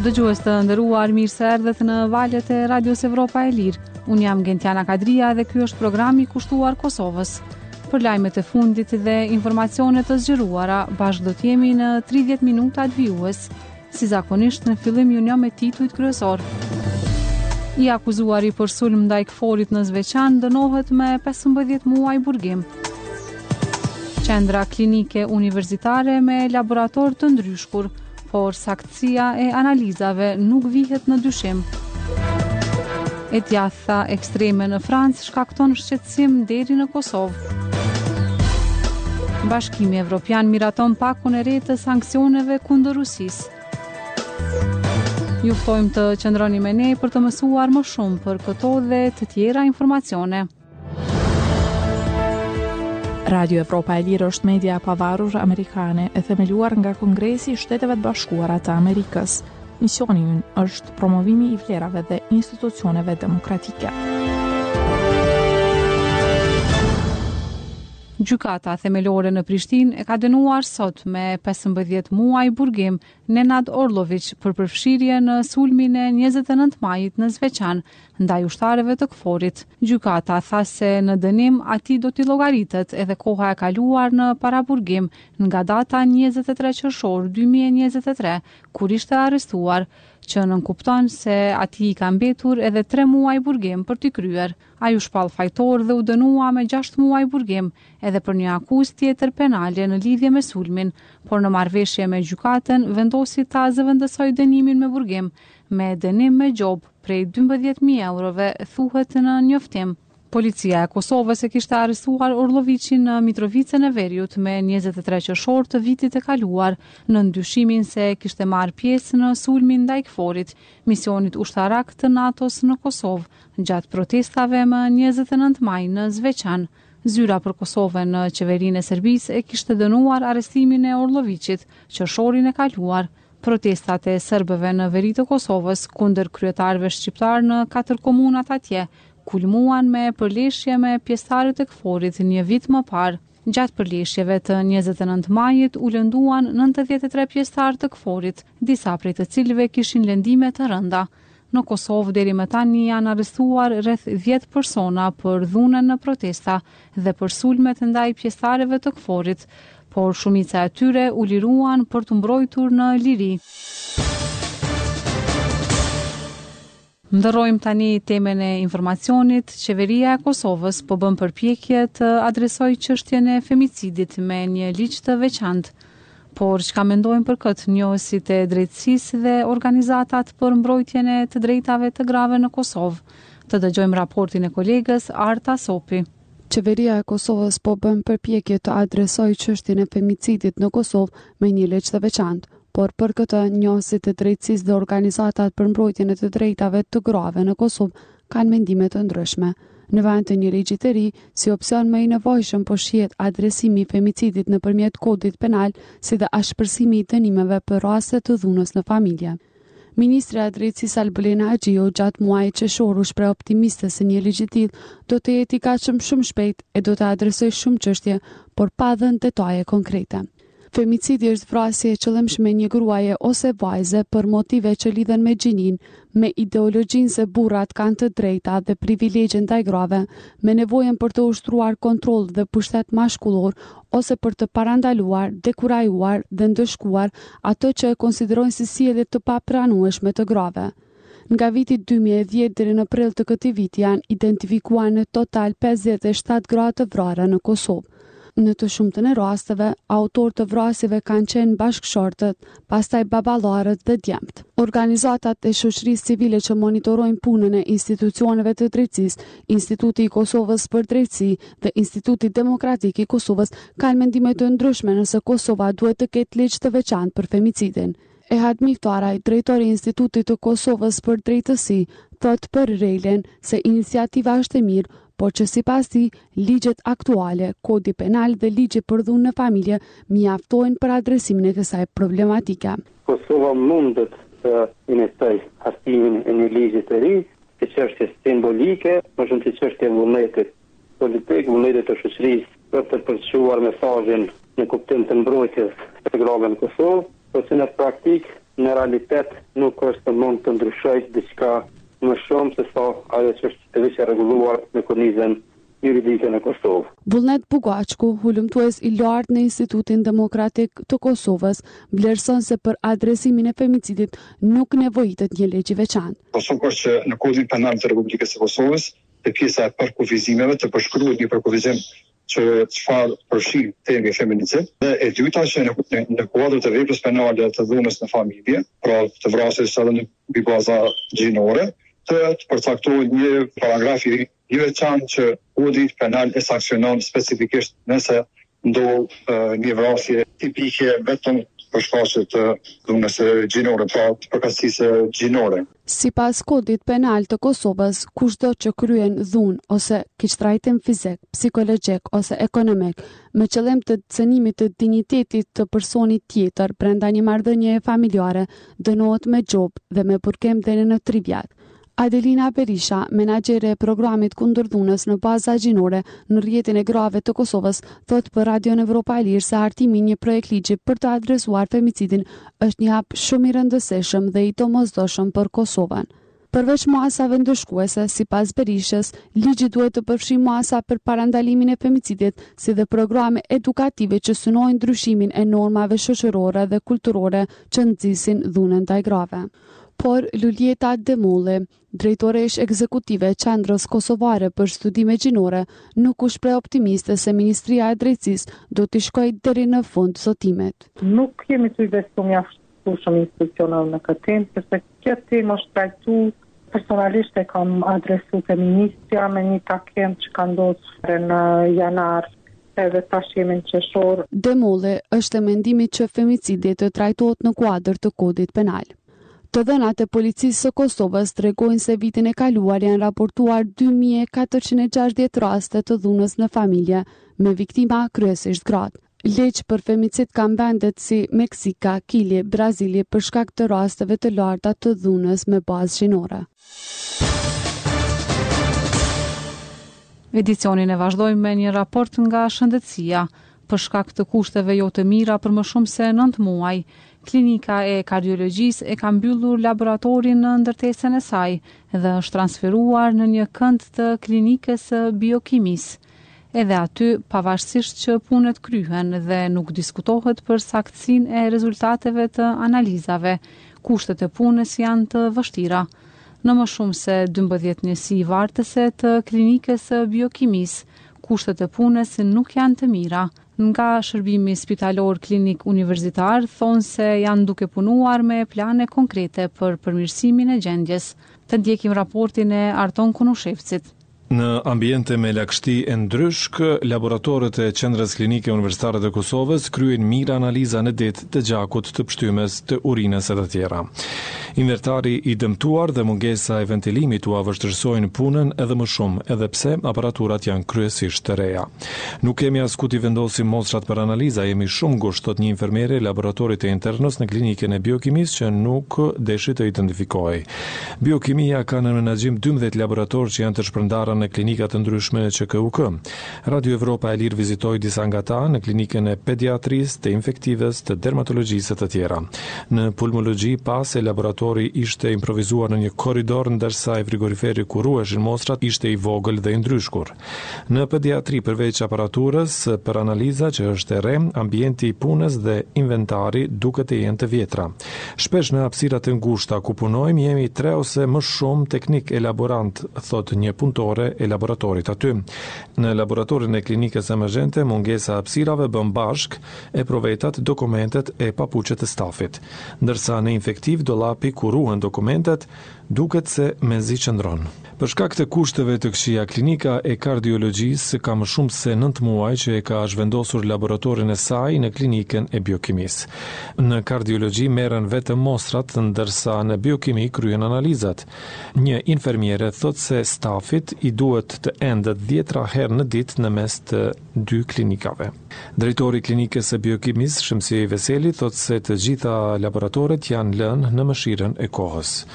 Dëgjues të nderuar, mirë se erdhët në valët e Radios Evropa e Lirë. Unë jam Gentiana Kadria dhe ky është programi i kushtuar Kosovës. Për lajmet e fundit dhe informacionet të zgjeruara, bashkë do të jemi në 30 minuta të vijues. Si zakonisht, në fillim ju njoh me titujt kryesor. I akuzuari për sulm ndaj KFOR-it në Zveçan dënohet me 15 muaj burgim. Qendra klinike universitare me laborator të ndryshkur, por saktësia e analizave nuk vihet në dyshim. E djatha ekstreme në Francë shkakton shqetësim deri në Kosovë. Bashkimi Evropian miraton pakun e re të sanksioneve kundër Rusisë. Ju ftojmë të qëndroni me ne për të mësuar më shumë për këto dhe të tjera informacione. Radio Evropa e Lirë është media e pavarur amerikane e themeluar nga Kongresi i Shteteve të Bashkuara të Amerikës. Misioni i ynë është promovimi i vlerave dhe institucioneve demokratike. Gjykata themelore në Prishtinë e ka dënuar sot me 15 muaj burgim Nenad Orlović për përfshirje në sulmin e 29 majit në Zveçan ndaj ushtarëve të KFOR-it. Gjykata tha se në dënim atij do t'i llogaritet edhe koha e kaluar në paraburgim nga data 23 qershor 2023, kur ishte arrestuar, që nënkupton se atij i ka mbetur edhe 3 muaj burgim për t'i kryer. Ai u shpall fajtor dhe u dënua me 6 muaj burgim edhe për një akuzë tjetër penale në lidhje me sulmin, por në marrëveshje me gjykatën vendosi ta zëvendësoj dënimin me burgim, me dënim me gjobë prej 12.000 eurove, thuhet në njoftim. Policia e Kosovës e kishte arrestuar Orlovićin në Mitrovicën e Veriut me 23 qershor të vitit e kaluar, në ndyshimin se kishte marrë pjesë në sulmin ndaj KFOR-it, misionit ushtarak të NATO-s në Kosovë, gjatë protestave më 29 maj në Zveçan. Zyra për Kosovën në qeverinë e Serbisë e kishte dënuar arrestimin e Orlovićit qershorin e kaluar. Protestat e serbëve në veri të Kosovës kundër kryetarëve shqiptar në 4 komunat atje kulmuan me përleshje me pjesëtarët e KFOR-it një vit më parë. Gjatë përleshjeve të 29 majit u lënduan 93 pjesëtarë të KFOR-it, disa prej të cilëve kishin lëndime të rënda. Në Kosovë deri më tani janë arrestuar rreth 10 persona për dhunën në protesta dhe për sulmet ndaj pjesëtarëve të KFOR-it, por shumica e tyre u liruan për të mbrojtur në liri. Ndërrojmë tani temën e informacionit. Qeveria e Kosovës po bën përpjekje të adresojë çështjen e femicidit me një ligj të veçantë. Por çka mendojnë për këtë njohësit e drejtësisë dhe organizatat për mbrojtjen e të drejtave të grave në Kosovë? Të dëgjojmë raportin e kolegës Arta Sopi. Qeveria e Kosovës po bën përpjekje të adresojë çështjen e femicidit në Kosovë me një ligj të veçantë. Por për këtë njohësit të drejtësisë dhe organizatat për mbrojtjen e të drejtave të grave në Kosovë kanë mendime të ndryshme. Në vend të një ligji të ri, si opsion më i nevojshëm po shihet adresimi i femicidit nëpërmjet kodit penal, si dhe ashpërsimi i dënimeve për raste të dhunës në familje. Ministra e Drejtësisë Albulena Haxhiu gjatë muajit qershor u shpreh optimiste se një ligj i tillë do të jetë i gatshëm shumë shpejt e do të adresojë shumë çështje, por pa dhënë detaje konkrete. Femicidi është vrasje e qëllimshme një gruaje ose vajze për motive që lidhen me gjinin, me ideologjinë se burrat kanë të drejta dhe privilegje ndaj grave, me nevojën për të ushtruar kontroll dhe pushtet mashkullor ose për të parandaluar, dekurajuar dhe ndëshkuar ato që e konsiderojnë si sjellje të papranueshme të grave. Nga viti 2010 deri në prill të këtij viti janë identifikuar në total 57 gra të vrarë në Kosovë. Në të shumtën e rasteve, autor të vrasjeve kanë qenë bashkëshortët, pastaj baballarët dhe djemt. Organizatat e shoqërisë civile që monitorojnë punën e institucioneve të drejtësisë, Instituti i Kosovës për Drejtësi dhe Instituti Demokratik i Kosovës kanë mendime të ndryshme nëse Kosova duhet të ketë ligj të veçantë për femicidin. Ehad Miftaraj, drejtori i Institutit të Kosovës për Drejtësi, thot për Rejlen se iniciativa është e mirë, por që sipas tij, ligjet aktuale, kodi penal dhe ligji për dhunë në familje mjaftojnë për adresimin e kësaj problematike. Kosova mundet të injektojë hartimin e një ligji të ri, të çështje simbolike, më shumë të çështje vullnetit politik, vullnetit të shoqërisë për të përçuar mesazhin në kuptim të mbrojtjes të grave në Kosovë, por që në praktik në realitet nuk është të mund të ndryshojë diçka më shumë se sa ajo që është e rregulluar në kornizën juridike në Kosovë. Vullnet Bugaçku, hulumtues i lartë në Institutin Demokratik të Kosovës, vlerëson se për adresimin e femicidit nuk nevojitet një ligj i veçantë. Kosovë është që në Kodin Penal të Republikës së Kosovës, te pjesa e përkufizimeve të përshkruhet një përkufizim që çfarë përfshin termi feminicid, dhe e dyta që në kuadër të veprës penale të dhunës në familje, pra të vrasjes edhe në baza gjinore, të përcaktohet një paragraf i veçantë që Kodi Penal e sanksionon specifikisht nëse ndodh një vrasje tipike vetëm për shkaqe të dhunës gjinore, pra të përkatësisë gjinore. Sipas Kodit Penal të Kosovës, kushdo që kryen dhunë ose keqtrajtim fizik, psikologjik ose ekonomik me qëllim të cënimit të dinjitetit të personit tjetër brenda një marrëdhënie familjare, dënohet me gjop dhe me burgim deri në 3 vjet. Adelina Berisha, menaxhere e programit kundër dhunës në baza gjinore në rrjetin e grave të Kosovës, thot për Radion Evropa e Lirë se hartimi një projekt ligji për të adresuar femicidin është një hap shumë i rëndësishëm dhe i domosdoshëm për Kosovën. Përveç muasave ndëshkuese, sipas Berishës, ligji duhet të përfshijë muasa për parandalimin e femicidit, si dhe programe edukative që synojnë ndryshimin e normave shoqërore dhe kulturore që nxisin dhunën ndaj grave. Por Lulieta Demulli, drejtoresh ekzekutive e Qendrës Kosovare për Studime Gjinore, nuk u shpreh optimiste se Ministria e Drejtësisë do të shkojë deri në fund zotimet. Nuk jemi të investuar mjaftësueshëm institucional në këtë temë, sepse kjo temë është trajtuar personalisht, e kam adresuar feministja me një takim që ka ndodhur në janar edhe tash jemi në qershor. Demulli është e mendimit që femicidi të trajtohet në kuadër të Kodit Penal. Të dhënat e policisë së Kosovës tregojnë se vitin e kaluar janë raportuar 2460 raste të dhunës në familje, me viktima kryesisht gratë. Ligj për femicid kanë vendet si Meksika, Kili, Brazili për shkak të rasteve të larta të dhunës me bazë gjinore. Edicionin e vazhdojmë me një raport nga Shëndetësia. Për shkak të kushteve jo të mira për më shumë se 9 muaj, Klinika e Kardiologjisë e ka mbyllur laboratorin në ndërtesën e saj dhe është transferuar në një kënd të Klinikës së Biokimisë. Edhe aty, pavarësisht që punët kryhen dhe nuk diskutohet për saktësinë e rezultateve të analizave, kushtet e punës janë të vështira. Në më shumë se 12 njësi vartëse të Klinikës së Biokimisë, kushtet e punës nuk janë të mira. Nga shërbimi spitalor klinik universitar thonë se janë duke punuar me plane konkrete për përmirësimin e gjendjes. Të ndjekim raportin e Arton Kunushevcit. Në ambiente me lagështi e ndryshk, laboratorët e Qendrës Klinike Universitare të Kosovës kryen mirë analiza në det të gjakut, të pshtymes, të urinës e të tjera. Invertari i dëmtuar dhe mungesa e ventilimit u avështërsojnë punën edhe më shumë, edhe pse aparaturat janë kryesisht të reja. Nuk kemi as ku t'i vendosim mostrat për analiza, jemi shumë ngusht, thot një infermiere laboratorit e internës në klinikën e biokimisë që nuk deshi të identifikojë. Biokimia ka në menaxhim 12 laboratorë që janë të shpërndarë në klinikat të ndryshme në QKUK. Radio Evropa e Lirë vizitoi disa nga ta në klinikën e pediatrisë, të infektives, të dermatologjisë e të tjera. Në pulmologji pas e laboratori ishte improvizuar në një korridor, ndërsa e frigoriferi ku ruheshin mostrat ishte i vogël dhe i ndryshkur. Në pediatri, përveç aparaturës për analiza që është e re, ambienti i punës dhe inventari duket të jenë të vjetra. Shpesh në hapësirat e ngushta ku punojmë jemi 3 ose më shumë teknik elaborant, thot një punëtore e laboratorit aty. Në laboratorin e klinikës emergjente, mungesa hapësirave bën bashk e provetat, dokumentet e papuçet e stafit, ndërsa në infektiv dollapi ku ruhen dokumentet duket se mezi qëndron. Për shkak të kushteve të këqija, klinika e kardiologjisë ka më shumë se 9 muaj që e ka zhvendosur laboratorin e saj në klinikën e biokimisë. Në kardiologji merren vetëm mostrat, ndërsa në biokimi kryen analizat. Një infermiere thot se stafit i duhet të endet 10 herë në ditë në mes të 2 klinikave. Drejtori i klinikës së biokimisë, Shëmsie Veseli, thot se të gjitha laboratorët janë lënë në mëshirën e kohës.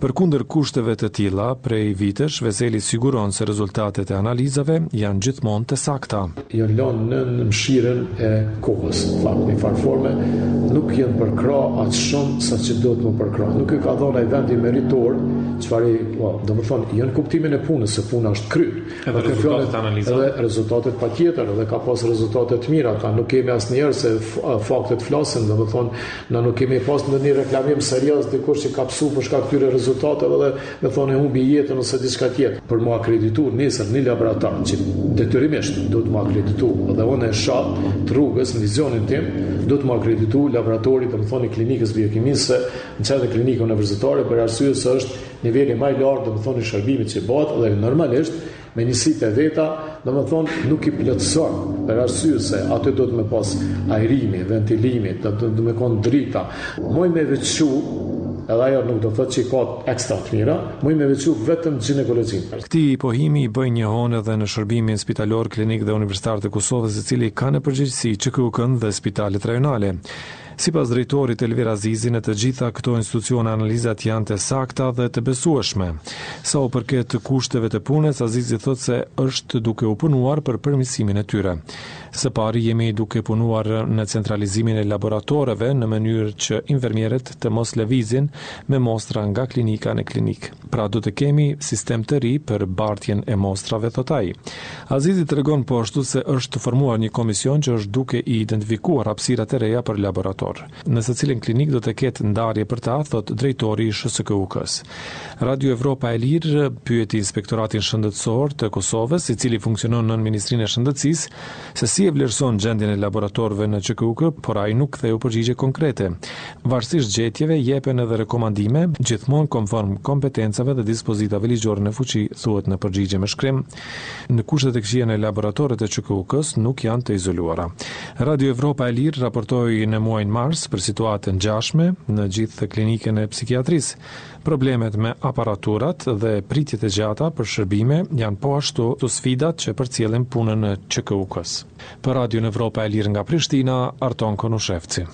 Përkundër kushteve të tilla, prej vitesh Veseli siguron se rezultatet e analizave janë gjithmonë të sakta. Janë lënë në mshirën e kohës, në farforme, nuk janë përkra atë shumë sa që do të më përkra. Nuk e ka dhënë ai vendi meritor, çfarë, do të thonë, janë kuptimin e punës, se puna është kryer. Edhe rezultatet analizave. Edhe rezultatet patjetër, edhe ka pas rezultate të mira. Ta nuk kemi asnjëherë se faktet flasin, do të thonë, na nuk kemi pas ndonjë reklamim serioz dikush që ka psu për shkak këtyre rezultateve dhe me thonë humbi jetën ose diçka tjetër. Për mu akreditu nesër një laborator që detyrimisht do të mu akreditu, dhe unë e shoh të rrugës në vizionin tim, do të mu akreditu laboratorit, do të thonë klinikës biokimisë se në çdo klinikë universitare për arsye se është niveli më i lartë, do të thonë, i shërbimit që bëhet dhe normalisht me njësitë e veta, do të thonë, nuk i plotëson, për arsye se aty do të më pas ajrimi, ventilimi, do të më kon drita. Moj me veçu, edhe ajo nuk do të thotë që ka ekstra të mira, moj me veçu vetëm ginekologjin. Këti pohimi i bëj një honë edhe në shërbimin spitalor, klinik dhe universitar të Kosovës, i cili ka në përgjegjësi QKUK-n dhe spitalet rajonale. Sipas drejtorit Elvir Azizi, në të gjitha këto institucione analizat janë të sakta dhe të besueshme. Sa u përket kushteve të punës, Azizi thotë se është duke u punuar për përmirësimin e tyre. Së pari jemi duke punuar në centralizimin e laboratoreve në mënyrë që infermierët të mos lëvizin me mostra nga klinika në klinik. Pra do të kemi sistem të ri për bartjen e mostrave, thot ai. Azizi tregon po ashtu se është formuar një komision që është duke i identifikuar hapësirat e reja për laborator. Në secilin klinik do të ketë ndarje për ta, thot drejtori i SHKUK-s. Radio Evropa e Lirë pyeti Inspektoratin Shëndetësor të Kosovës, i cili funksionon në Ministrinë e Shëndetësisë, se si e vlerëson gjendjen e laboratorëve në QKUK, por ai nuk ktheu përgjigje konkrete. Varësisht gjetjeve jepen edhe rekomandime, gjithmonë konform kompetencave dhe dispozitave ligjore në fuqi, thuhet në përgjigje me shkrim. Në kushtet e këqija në laboratorët e QKUK-s nuk janë të izoluara. Radio Evropa e Lirë raportoi në muajin mars për situatën ngjashme në gjithë klinikën e psikiatrisë. Problemet me aparaturat dhe pritjet e gjata për shërbime janë po ashtu të sfidat që përcjellen punën në QKUK-s. Për Radio Evropa e Lirë nga Prishtina, Arton Konushevci.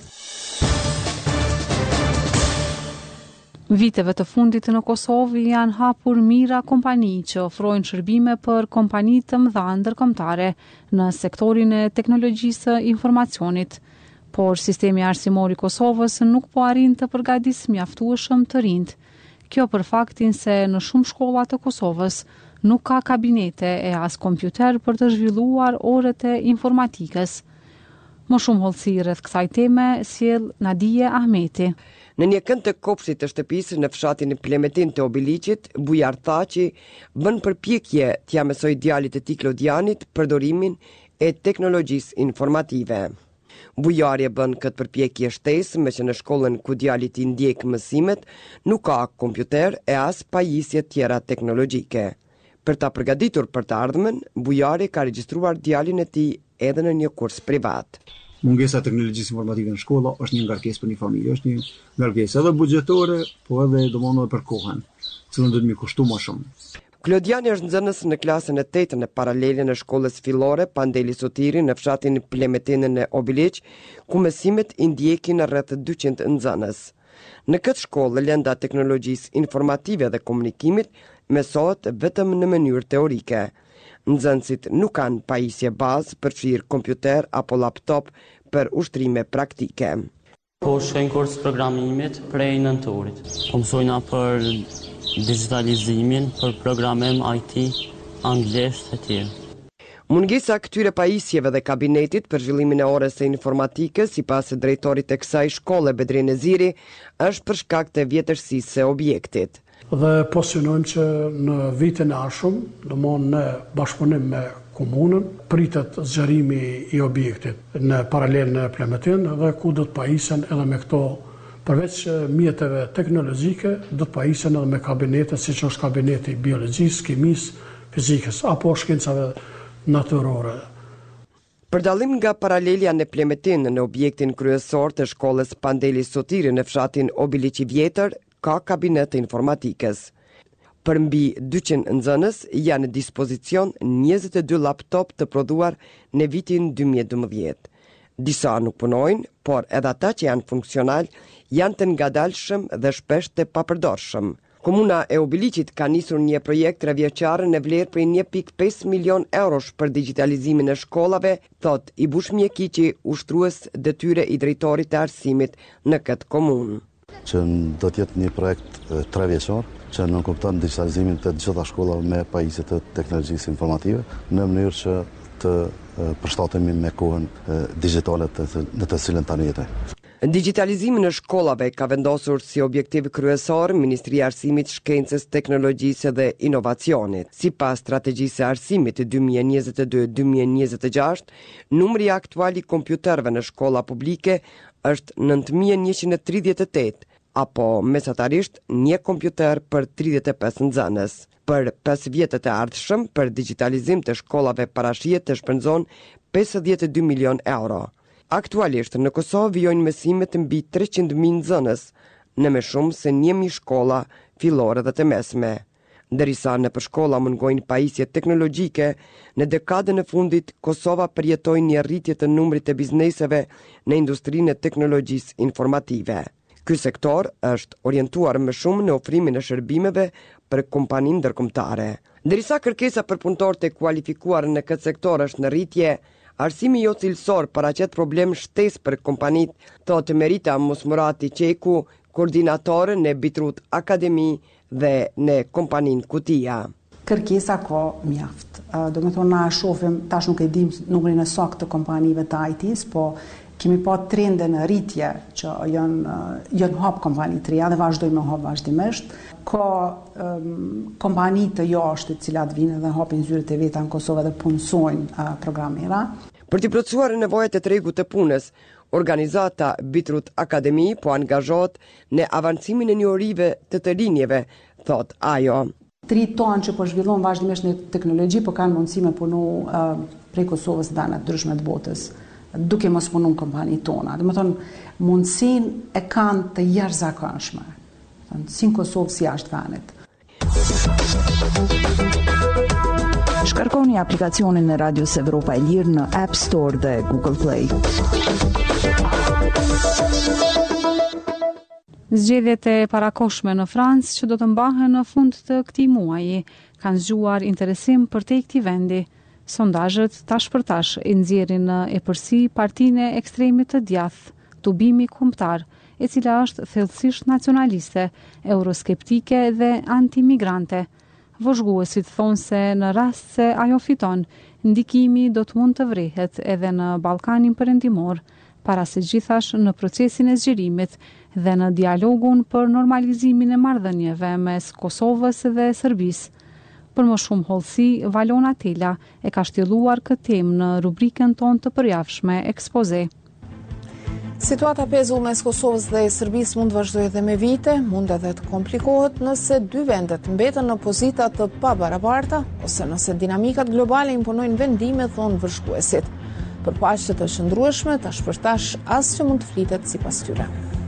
Viteve të fundit në Kosovë janë hapur mira kompani që ofrojnë shërbime për kompani të mëdha ndërkombëtare në sektorin e teknologjisë informacionit, por sistemi arsimor i Kosovës nuk po arrin të përgatisë mjaftueshëm të rinjt. Kjo për faktin se në shumë shkolla të Kosovës nuk ka kabinete e as kompjuter për të zhvilluar orët e informatikës. Më shumë hollësi rreth kësaj teme sjell Nadije Ahmeti. Në një kënd të kopshtit të shtëpisë në fshatin Plemetin të Obiliqit, Bujar Thaçi bën përpjekje t'ia mësoj djalit të tij Klodianit përdorimin e teknologjisë informative. Bujari e bën këtë përpjekje shtesë, me që në shkollën ku djali i ndjek mësimet nuk ka kompjuter e as pajisje tjera teknologjike. Për ta përgatitur për të ardhmen, Bujari ka regjistruar djalin e tij edhe në një kurs privat. Mungesa e teknologjisë informative në shkolla është një ngarkesë për një familje, është një ngarkesë edhe buxhetore, po edhe domosdoshmë për kohën, cilën do të më kushto më shumë. Klodiani është nxënës në klasën e 8 në paralele në shkollës fillore Pandeli Sotiri në fshatin Plemetinën e Obiliq, ku mësimet i ndjekin rreth 200 nxënës. Në këtë shkollë lënda teknologjisë informative dhe komunikimit mësohet vetëm në mënyrë teorike. Nxënësit nuk kanë pajisje bazë për çir kompjuter apo laptop për ushtrime praktike. Po shkojnë kurs programimit prej nëntorit. Po mësojna për digitalizimin, për programim IT, anglisht e tjerë. Mungesa këtyre pajisjeve dhe kabinetit për zhvillimin e orës së informatikës, sipas drejtorit të kësaj shkolle Bedri Neziri, është për shkak të vjetërsisë së objektit. Dhe po synojmë që në vitin e ardhshëm, domthonë në bashkëpunim me komunën, pritet zgjerimi i objektit në paralel në Plemetin dhe ku do të pajisen edhe me këto, përveç mjeteve teknologjike, do të pajisen edhe me kabinete, siç është kabineti biologjisë, kimisë, fizikës apo shkencave natyrore. Për dallim nga paralelja në Plemetin në objektin kryesor të shkollës Pandeli Sotiri në fshatin Obiliq i Vjetër, ka kabinet të informatikës. Për mbi 200 nxënës janë në dispozicion 22 laptop të prodhuar në vitin 2012. Disa nuk punojnë, por edhe ata që janë funksional janë të ngadalshëm dhe shpesh të papërdorshëm. Komuna e Obiliqit ka nisur një projekt 3 vjeçar në vlerë prej 1.5 milion eurosh për digitalizimin e shkollave, thot Ibush Mjekiqi, ushtrues detyre i drejtorit të arsimit në këtë komunë. Që do të jetë një projekt 3 vjeçar që nënkupton digitalizimin të gjitha shkollave me pajisje të teknologjisë informative në mënyrë që të përshtatemi me kohën digjitale në të cilën tani jetojmë. Digitalizimi në shkollave ka vendosur si objektiv kryesor Ministria e Arsimit, Shkencës, Teknologjisë dhe Inovacionit. Sipas strategjisë së arsimit 2022-2026, numri aktual i kompjuterëve në shkolla publike është 9138, apo mesatarisht një kompjuter për 35 nxënës. Për 5 vjetët e ardhshëm, për digitalizim të shkollave parashihet të shpenzon 52 milion euro. Aktualisht në Kosovë vijojnë mësimet mbi 300.000 nxënës në më shumë se 1.000 shkolla fillore dhe të mesme. Ndërsa në për shkolla mungojnë pajisje teknologjike, në dekadën e fundit Kosova përjetoi një rritje të numrit të bizneseve në industrinë e teknologjisë informative. Ky sektor është orientuar më shumë në ofrimin e shërbimeve për kompaninë ndërkombëtare. Ndërsa kërkesa për punëtorë të kualifikuar në këtë sektor është në rritje, arsimi jo cilësor paraqet problem shtesë për kompanitë, thotë Merita Mosmurati Qeku, koordinatore në Bitrut Akademi dhe në kompaninë Kutia. Kërkesa ka mjaft. Do me thonë na shohim, tash nuk e dim numrin e saktë të kompanive të IT-s, po kemi pa trende në rritje që janë hap kompani të reja dhe vazhdojmë me hap vazhdimisht. Ka kompani të jashtë të cilat vinë dhe hapin zyret e veta në Kosovë dhe punësojnë programera. Për të plotësuar nevojat e tregut të punës, organizata Bitrut Akademi po angazhohet në avancimin e njohurive të linjeve, thot ajo. 3 tonë që po zhvillon vazhdimisht në teknologji, po kanë mundësi me punu prej Kosovës dhe në të ndryshme të botës, duke mos punu në kompani tona. Dhe më thonë, mundësin e kanë të jashtëzakonshme, si në Kosovë si jashtë venit. Shkarkoni aplikacionin e Radios Evropa e Lirë në App Store dhe Google Play. Zgjedhjet e parakoshme në Francë që do të mbahen në fund të këtij muaji kanë zgjuar interesim për te këtij vendi. Sondazhet tash për tash i nxjerrin në epërsi partinë e ekstremit të djathtë, Tubimi Kombëtar, e cila është thellësisht nacionaliste, euroskeptike dhe antimigrante. Vozhguesit thonë se në rast se ajo fiton, ndikimi do të mund të vrehet edhe në Ballkanin Perëndimor, para se gjithash në procesin e zgjerimit dhe në dialogun për normalizimin e marrëdhënieve mes Kosovës dhe Serbisë. Për më shumë hollësi, Valona Tela e ka shtjelluar këtë temë në rubrikën tonë të përjavshme Ekspoze. Situata pezull mes Kosovës dhe Serbisë mund vazhdojë edhe me vite, mund edhe të komplikohet nëse dy vendet mbeten në pozita të pabarabarta ose nëse dinamikat globale imponojnë vendime, thonë vëzhguesit. Për paqe të qëndrueshme, tash për tash asgjë mund të flitet sipas tyre.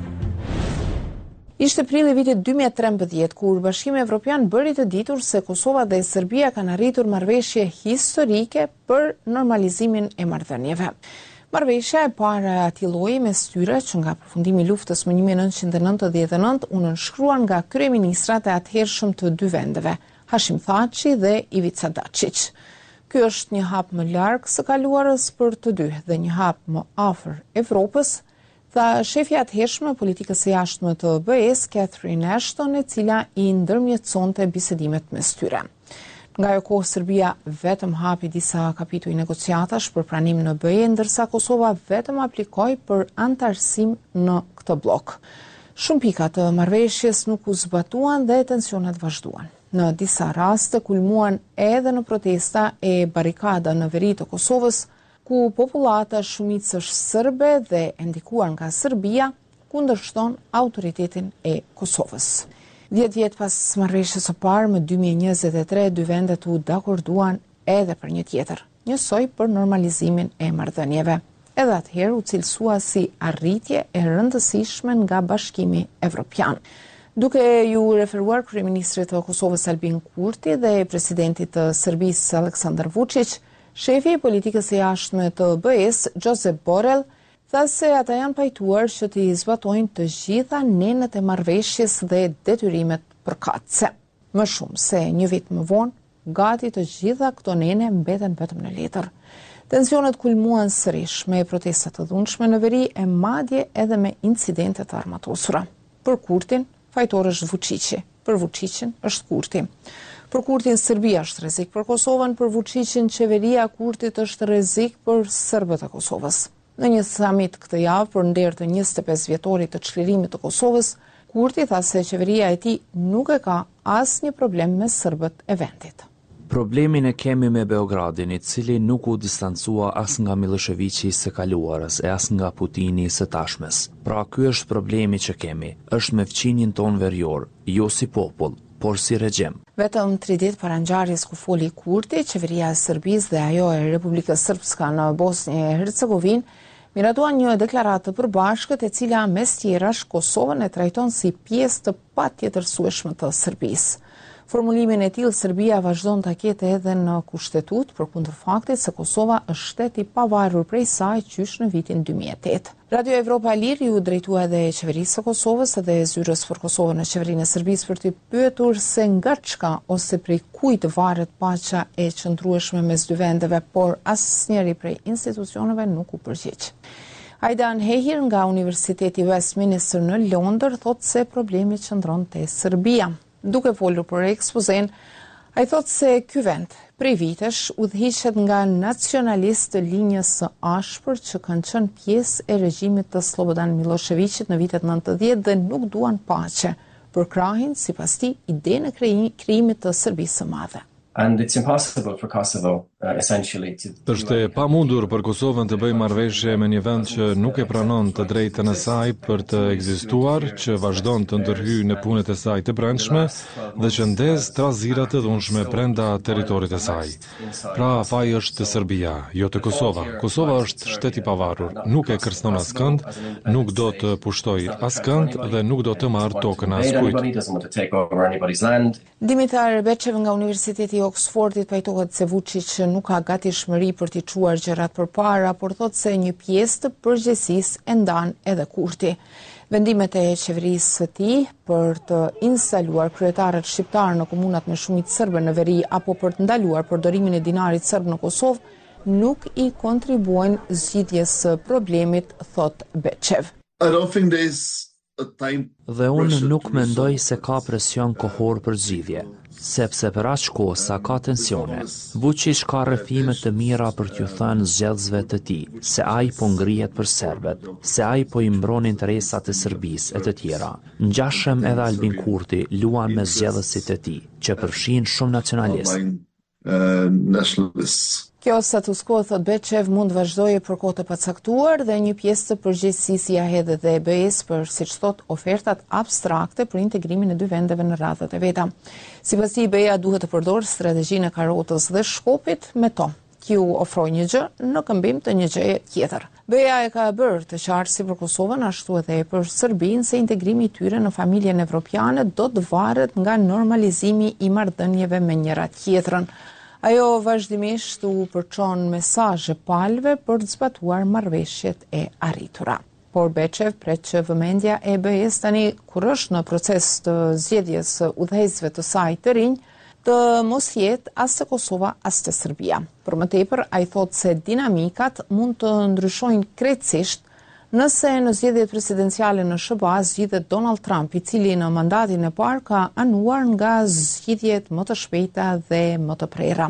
Ishte prilli vitit 2013 kur Bashkimi Evropian bëri të ditur se Kosova dhe Serbia kanë arritur marrëveshje historike për normalizimin e marrëdhënieve. Marrëveshja e parë e atij lloji mes tyre, që nga përfundimi i luftës më 1999 u nënshkruan nga kryeministrat e atëhershëm të dy vendeve, Hashim Thaçi dhe Ivica Dačić. Ky është një hap më larg së kaluarës për të dy dhe një hap më afër Evropës, tha shefja atëhershme politikës së jashtme të BE-s, Catherine Ashton, e cila i ndërmjetësonte bisedimet mes tyre. Nga ajo kohë Serbia vetëm hapi disa kapituj negociatash për pranim në BE, ndërsa Kosova vetëm aplikoi për antarësim në këtë blok. Shumë pika të marrëveshjes nuk u zbatuan dhe tensionet vazhduan. Në disa raste kulmuan edhe në protesta e barikada në veri të Kosovës, ku popullata shumicësh serbe dhe e ndikuar nga Serbia kundërshton autoritetin e Kosovës. 10 vjet pas marrëveshjes së parë më 2023, dy vendet u dakorduan edhe për një tjetër, njësoj për normalizimin e marrëdhënieve. Edhe atëherë u cilësua si arritje e rëndësishme nga Bashkimi Evropian. Duke ju referuar kryeministrit të Kosovës Albin Kurti dhe presidentit të Serbisë Aleksandar Vučić, shefi i politikës së jashtme të BE-s Josep Borrell tha se ata janë pajtuar që të zbatojnë të gjitha nenet e marrëveshjes dhe detyrimet përkatëse. Më shumë se një vit më vonë, gati të gjitha këto nene mbeten vetëm në letër. Tensionet kulmuan sërish me protestat të dhunshme në veri e madje edhe me incidentet të armatosura. Për Kurtin, fajtor është Vučići, për Vučićin është Kurti. Për Kurtin, Serbia është rrezik për Kosovën, për Vučićin, qeveria e Kurtit është rrezik për serbët e Kosovës. Në një summit këtë javë për nder të 25 vjetorit të çlirimit të Kosovës, Kurti tha se qeveria e tij nuk e ka asnjë problem me serbët e vendit. Problemin e kemi me Beogradin, I cili nuk u distancua as nga Miloševići së kaluarës e as nga Putini së tashmes. Pra ky është problemi që kemi, është me fqinjin ton verior, jo si popull, por si regjim. Vetëm 3 ditë para ngjarjes ku foli Kurti, qeveria e Serbisë dhe ajo e Republikës Srpska në Bosnjë e Hercegovinë miratuan një deklaratë të përbashkët e cila mes tjerash Kosovën e trajton si pjesë të patjetërsueshme të Serbisë. Formulimin e tillë Serbia vazhdon ta ketë edhe në kushtetutë përkundër faktit se Kosova është shtet I pavarur prej saj qysh në vitin 2008. Radio Evropa e Lirë ju drejtua edhe qeverisë së Kosovës edhe zyrës për Kosovën në qeverinë e Serbisë për të pyetur se nga çka ose prej kujt varet paqja e qëndrueshme mes dy vendeve, por asnjëri prej institucioneve nuk u përgjigj. Aidan Hehir nga Universiteti Westminster në Londër thotë se problemi qëndron te Serbia. Duke folur për ekspozen, ai thotë se ky vend prej vitesh udhëhiqet nga nacionalistë të linjës së ashpër që kanë qenë pjesë e regjimit të Slobodan Miloševićit në vitet 90 dhe nuk duan paqe. Përkrahin sipas tij idenë e krijimit të Serbisë së Madhe. And it's impossible for Kosovo essentially to. Është e pamundur për Kosovën të bëjë marrëveshje me një vend që nuk e pranon të drejtën e saj për të ekzistuar, që vazhdon të ndërhyjë në punët e saj të brendshme dhe që ndez trazira të dhunshme brenda territorit të saj. Pra faji është Serbia, jo të Kosova. Kosova është shtet I pavarur, nuk e kërcënon askënd, nuk do të pushtojë askënd dhe nuk do të marrë tokën askujt. Dimitar Beçev nga Universiteti I Oxfordit pajtohet se Vučić nuk ka gatishmëri për t'i çuar gjërat përpara, por thotë se një pjesë të përgjegjësisë e ndan edhe Kurti. Vendimet e qeverisë së tij për të instaluar kryetarët shqiptar në komunat me shumicë serbe në veri apo për të ndaluar përdorimin e dinarit serb në Kosovë nuk I kontribuojnë zgjidhjes së problemit, thot Beçev. Dhe unë nuk mendoj se ka presion kohor për zgjidhje, sepse për aq kohë sa ka tensione, Vučić ka rrëfime të mira për t'ju thënë zgjedhësve të tij se ai po ngrihet për serbët, se ai po I mbron interesat e Serbisë e të tjera. Ngjashëm edhe Albin Kurti luan me zgjedhësit e tij, që përfshin shumë nacionalistë. Kjo status quo, thot Beçev, mund vazhdojë për kohë të pacaktuar dhe një pjesë të përgjegjësisë ia hedh edhe EBS për, siç thot, ofertat abstrakte për integrimin e dy vendeve në radhët e veta. Sipas tij, BE-ja duhet të përdorë strategjinë e karrotës dhe shkopit me to, që u ofroi një gjë në këmbim të një gjëje tjetër. BE-ja e ka bërë të qartë si për Kosovën, ashtu edhe për Serbinë se integrimi I tyre në familjen evropiane do të varet nga normalizimi I marrëdhënieve me njëra tjetrën. Ajo vazhdimisht u përçon mesazhe palëve për të zbatuar marrëveshjet e arritura. Por Beçev pret që vëmendja e BE-s tani kur është në proces të zgjedhjes së udhëheqësve të saj të rinj, të mos jetë as te Kosova as te Serbia. Për më tepër, ai thotë se dinamikat mund të ndryshojnë krejtësisht nëse në zgjedhjet presidenciale në SBA zgjidhet Donald Trump, I cili në mandatin e parë ka anuar nga zgjidhjet më të shpejta dhe më të prera.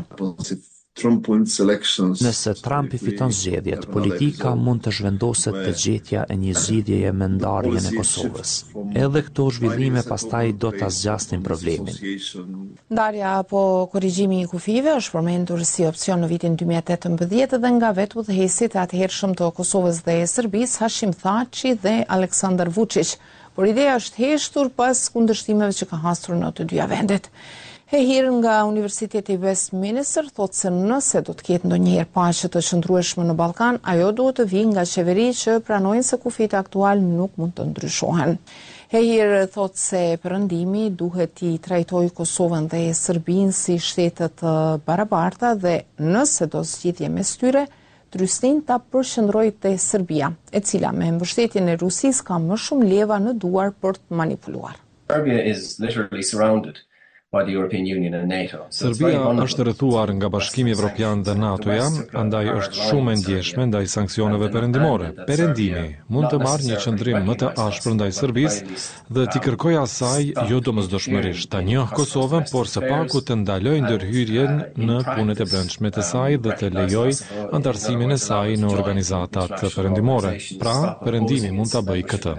Nëse Trump I fiton zgjedhjet, politika mund të zhvendoset te gjetja e një zgjidhjeje me ndarjen e Kosovës. Edhe këto zhvillime pastaj do ta zgjasnin problemin. Ndarja apo korrigjimi I kufive është përmendur si opsion në vitin 2018 dhe nga vetë udhëheqësit e atëhershëm të Kosovës dhe Serbisë, Hashim Thaçi dhe Aleksandar Vučić, por ideja është heshtur pas kundërshtimeve që ka hasur në të dyja vendet. Hehir nga Universiteti Westminster thotë se nëse do të ketë ndonjëherë paqe të qëndrueshme në Ballkan, ajo duhet të vijë nga qeveri që pranojnë se kufit aktual nuk mund të ndryshohen. Hehir thotë se perëndimi duhet I trajtojë Kosovën dhe Serbinë si shtete të barabarta dhe nëse do zgjidhje mes tyre, Drystin ta përqendrojë te Serbia, e cila me mbështetjen e Rusisë ka më shumë leva në duar për të manipuluar. Serbia is literally surrounded by the European Union and NATO. Serbia është rrethuar nga Bashkimi Evropian dhe NATO-ja, andaj është shumë e ndjeshme ndaj sanksioneve perëndimore. Perëndimi mund të marrë një qëndrim më të ashpër ndaj Serbisë dhe t'i kërkojë asaj jo domosdoshmërisht ta njohë Kosovën, por së paku të ndalojë ndërhyrjen në punët e brendshme të saj dhe të lejojë antarësimin e saj në organizatat perëndimore. Pra, perëndimi mund ta bëjë këtë.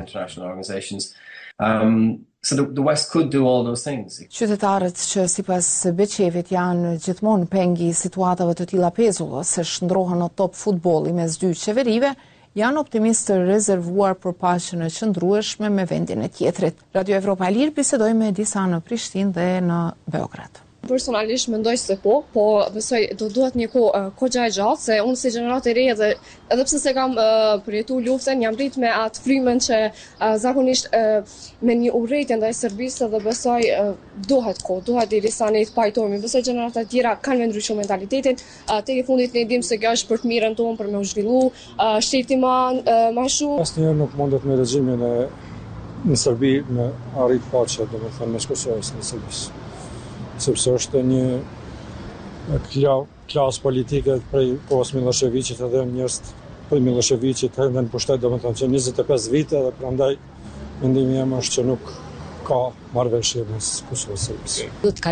So the West could do all those things. Qytetarët që sipas Beqevit janë gjithmonë pengi situatave të tilla pezullës se shndrohen në top futbolli mes dy qeverive, janë optimistë të rezervuar për paqen e qëndrueshme me vendin e tjetrit. Radio Evropa e Lirë bisedoi me disa në Prishtinë dhe në Beograd. Personalisht mendoj se po besoj do duhet një kohë e gjatë, se unë si gjenerat e re edhe pse se kam përjetu luftën, jam rrit me atë frymën që zakonisht me një urrejtje ndaj Serbisë dhe besoj duhet derisa ne të pajtohemi. Besoj gjenerata të tjera kanë ndryshuar mentalitetin, tek e fundit ne dimë se kjo është për të mirën tonë, për me u zhvillu shteti më shumë. Asnjëherë nuk mundet me regjimin në Serbi me arrit paqe, domethënë mes Kosovës dhe Serbisë. Sepse është një klasë politike prej kohës Miloševićit edhe njerëz prej Miloševićit hendën pushtet, domethënë që 25 vite dhe prandaj mendimi im është që nuk ka marrëveshje mes Kosovës dhe Serbisë. Do të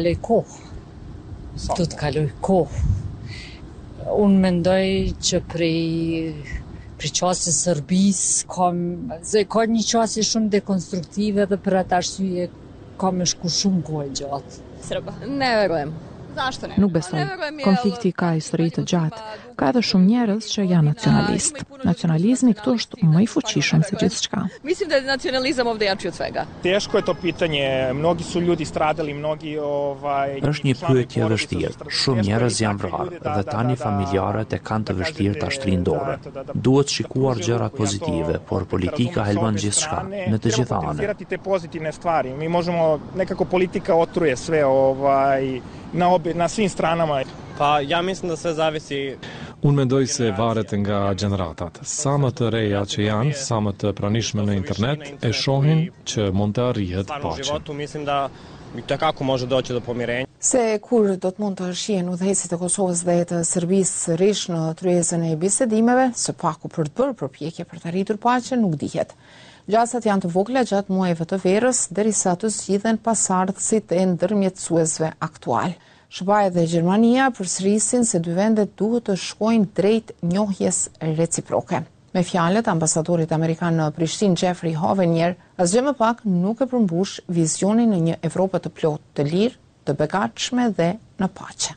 kaloj kohë. Unë mendoj që prej qasje Serbisë ka një qasje shumë dekonstruktive dhe për atë arsye ka me shku shumë kohë gjatë. Ne verujem. Nuk besoj. Konflikti ka histori të gjatë. Ka edhe shumë njerëz që janë nacionalist. Nacionalizmi këtu është më i fuqishëm se gjithçka. Mislim da je nacionalizam ovdje jači od svega. Teško je to pitanje. Mnogi su ljudi stradali, mnogi Është një pyetje e vështirë. Shumë njerëz janë vrarë dhe tani familjarët e kanë të vështirë ta shtrinë dorë. Duhet shikuar gjërat pozitive, por politika helbon gjithçka në të gjitha anët. Te pozitivne stvari. Mi možemo nekako politika otruje sve na svim stranama. Pa ja mislim da sve zavisi. Unë mendoj se varet nga gjeneratat. Sa më të reja që janë, sa më të pranishme në internet, e shohin që mund të arrihet paqja. Mislim da tekako može doći do pomirenja. Se kur do të mund të shihen udhëheqësit e Kosovës dhe të Serbisë sërish në tryezën e bisedimeve, së paku për të bërë përpjekje për të arritur paqen nuk dihet. Gjasat janë të vogla gjatë muajve të verës, derisa të zgjidhen pasardhësit e ndërmjetësuesve aktual. Shqipëria dhe Gjermania përsërisin se dy vendet duhet të shkojnë drejt njohjes reciproke. Me fjalët ambasadorit amerikan në Prishtinë Jeffrey Hovenier, asgjë më pak nuk e përmbush vizionin në një Evropë të plotë, të lirë, të begatshme dhe në paqe.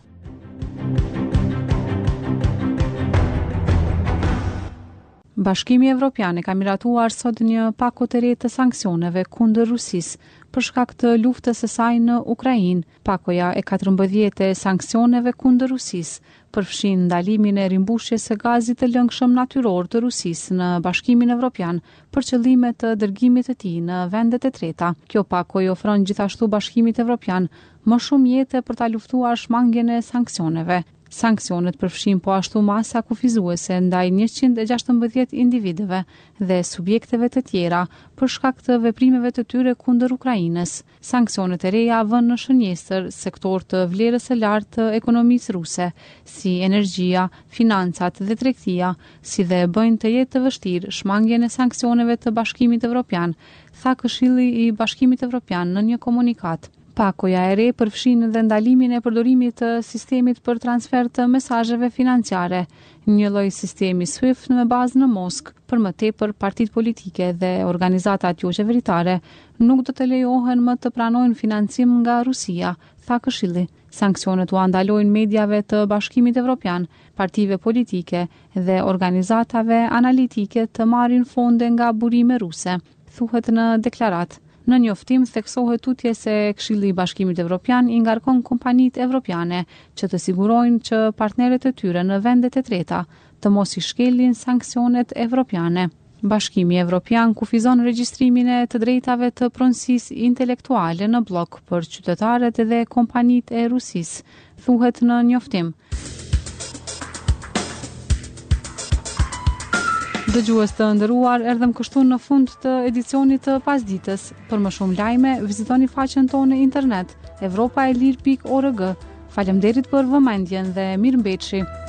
Bashkimi Evropian ka miratuar sot një pakot të re të sanksioneve kundër Rusisë për shkak të luftës së saj në Ukrainë. Pakoja e 14 e sanksioneve kundër Rusisë përfshin ndalimin e rimbushjes së gazit të lëngshëm natyror të Rusisë në Bashkimin Evropian për qëllime të dërgimit të tij në vendet e treta. Kjo pakojë ofron gjithashtu Bashkimit Evropian më shumë jetë për ta luftuar shmangjen e sanksioneve. Sanksionet përfshin po ashtu masa kufizuese ndaj 116 individëve dhe subjekteve të tjera për shkak të veprimeve të tyre kundër Ukrainës. Sanksionet e reja vënë në shënjestër sektor të vlerës së lartë të ekonomisë ruse, si energjia, financat dhe tregtia, si dhe bëjnë të jetë të vështirë shmangjen e sanksioneve të Bashkimit Evropian, tha Këshilli i Bashkimit Evropian në një komunikat. Pakoja e re përfshin edhe ndalimin e përdorimit të sistemit për transfer të mesazheve financiare, një lloj sistemi SWIFT me bazë në Moskë. Për më tepër, partitë politike dhe organizatat jo qeveritare nuk do të lejohen më të pranojnë financim nga Rusia, tha Këshilli. Sanksionet u andalojnë mediave të Bashkimit Evropian, partive politike dhe organizatave analitike të marrin fonde nga burime ruse, thuhet në deklaratë. Në njoftim theksohet tutje se Këshilli i Bashkimit Evropian i ngarkon kompanitë evropiane që të sigurojnë që partnerët e tyre në vendet e treta të mos i shkelin sanksionet evropiane. Bashkimi Evropian kufizon regjistrimin e të drejtave të pronësisë intelektuale në blok për qytetarët dhe kompanitë e Rusisë, thuhet në njoftim. Dëgjues të nderuar, erdhëm kështu në fund të edicionit të pasdites. Për më shumë lajme, vizitoni faqen tonë internet evropaelir.org. Faleminderit për vëmendjen dhe mirëmbëjtje.